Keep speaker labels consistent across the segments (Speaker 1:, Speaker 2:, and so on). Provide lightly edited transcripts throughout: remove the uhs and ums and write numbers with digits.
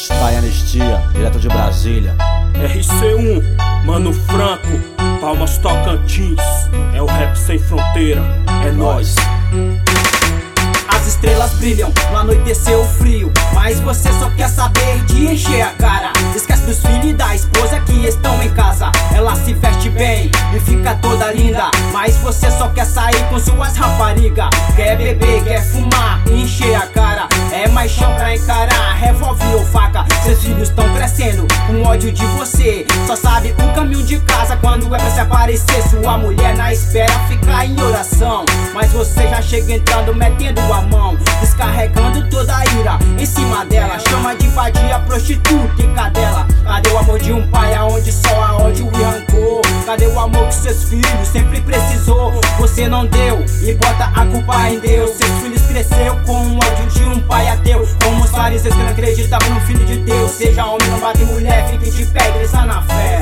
Speaker 1: Está em Anistia, direto de Brasília.
Speaker 2: RC1, Mano Franco, Palmas Tocantins. É o rap sem fronteira, é nóis.
Speaker 3: As estrelas brilham, no anoitecer o frio, mas você só quer saber de encher a cara. Esquece dos filhos e da esposa que estão em casa. Ela se veste bem e fica toda linda, mas você só quer sair com suas raparigas. Quer beber, quer fumar e encher a cara. É mais chão pra encarar, revólver ou faca. Seus filhos estão crescendo com ódio de você. Só sabe o caminho de casa quando é pra se aparecer. Sua mulher na espera fica em oração, mas você já chega entrando, metendo a mão, descarregando toda a ira em cima dela. Chama de vadia, prostituta e cadela. Cadê o amor de um pai aonde só há ódio e rancor? Cadê o amor que seus filhos sempre precisou? Você não deu e bota a culpa em Deus. Seus filhos cresceu com o ódio de um pai ateu, como os fariseus que não acreditavam no Filho de Deus. Seja homem, não bate mulher, fique de pé e cresça na fé.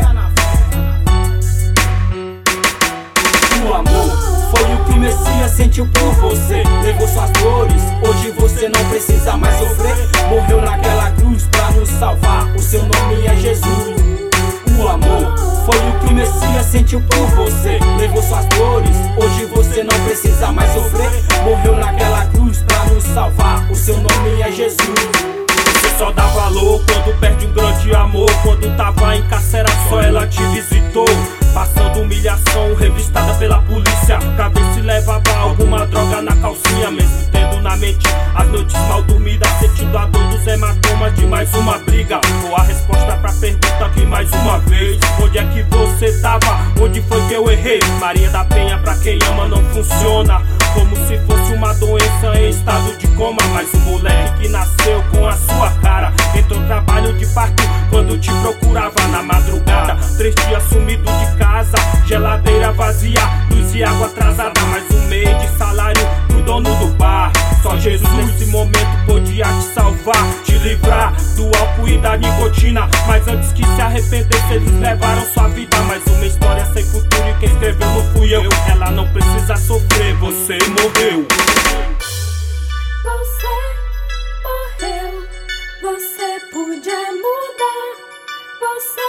Speaker 3: O amor foi o que Messias sentiu por você. Levou suas dores, hoje você não precisa mais sofrer. Morreu naquela cruz pra nos salvar, o seu nome é Jesus. O amor foi o que Messias sentiu por você. Levou suas dores, hoje você não precisa mais sofrer. Morreu naquela cruz pra nos salvar, o seu nome é Jesus.
Speaker 2: Você só dá valor quando perde um grande amor. Quando tava encarcerado só ela te visitou, passando humilhação, revistada pela polícia, pra ver se levava alguma droga na calcinha. Mesmo tendo na mente as noites mal dormidas, sentindo a dor dos hematomas de mais uma briga. Ou a resposta pra pergunta que mais uma vez: onde é que você tava? Onde foi que eu errei? Maria da Penha pra quem ama não funciona, como se fosse uma doença em estado de coma. Mas o moleque que nasceu com a sua cara entrou trabalho de parto quando te procurava na madrugada. 3 dias sumido de casa, geladeira vazia, luz e água atrasada, mais um mês de salário pro dono do bar. Só Jesus nesse momento podia te salvar, te livrar do álcool e da nicotina. Mas antes que se arrependesse, eles levaram sua vida. Mais uma história sem futuro e quem escreveu não fui eu. Ela não precisa sofrer, você morreu.
Speaker 4: Você morreu, você podia mudar, você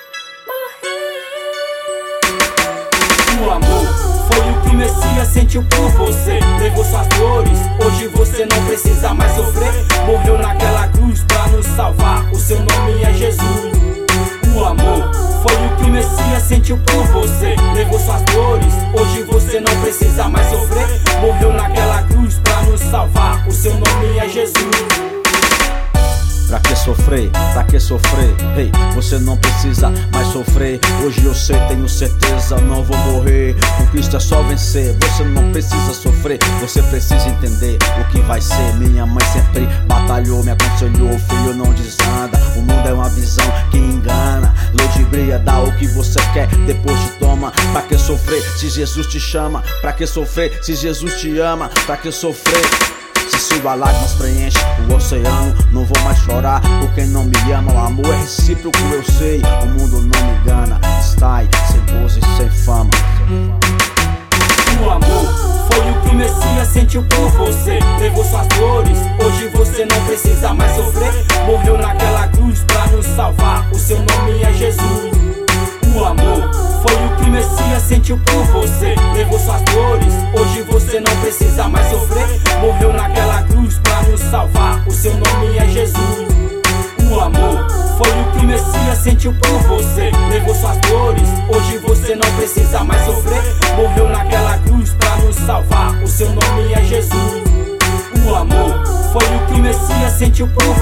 Speaker 4: morreu.
Speaker 3: O amor foi o que Messias sentiu por você. Levou suas dores, hoje você não precisa mais sofrer. Morreu naquela cruz pra nos salvar, o seu nome é Jesus. O amor foi o que Messias sentiu por você. Levou suas dores, hoje você não precisa mais sofrer. Morreu naquela cruz pra nos salvar, o seu nome é Jesus.
Speaker 1: Pra que sofrer? Pra que sofrer? Hey, você não precisa mais sofrer. Hoje eu sei, tenho certeza, não vou morrer. Com Cristo é só vencer. Você não precisa sofrer, você precisa entender o que vai ser. Minha mãe sempre batalhou, me aconselhou: filho, não desanda, o mundo é uma visão que engana. Ludibriia, dá o que você quer, depois te toma. Pra que sofrer se Jesus te chama? Pra que sofrer se Jesus te ama? Pra que sofrer se sua lágrimas preenche o oceano? Não vou mais chorar por quem não me ama. O amor é recíproco, eu sei, o mundo não me engana. Está aí, sem pose e sem fama.
Speaker 3: O amor foi o que Messias sentiu por você. Levou suas dores, hoje você não precisa mais sofrer. Morreu naquela cruz pra nos salvar, o seu nome é Jesus. O amor foi o que Messias sentiu por você. Levou suas dores, hoje você não precisa mais sofrer. Morreu naquela cruz pra nos salvar, o seu nome é Jesus. O amor foi o que Messias sentiu por você. Levou suas dores, hoje você não precisa mais sofrer. Morreu naquela cruz pra nos salvar, o seu nome é Jesus. O amor foi o que Messias sentiu por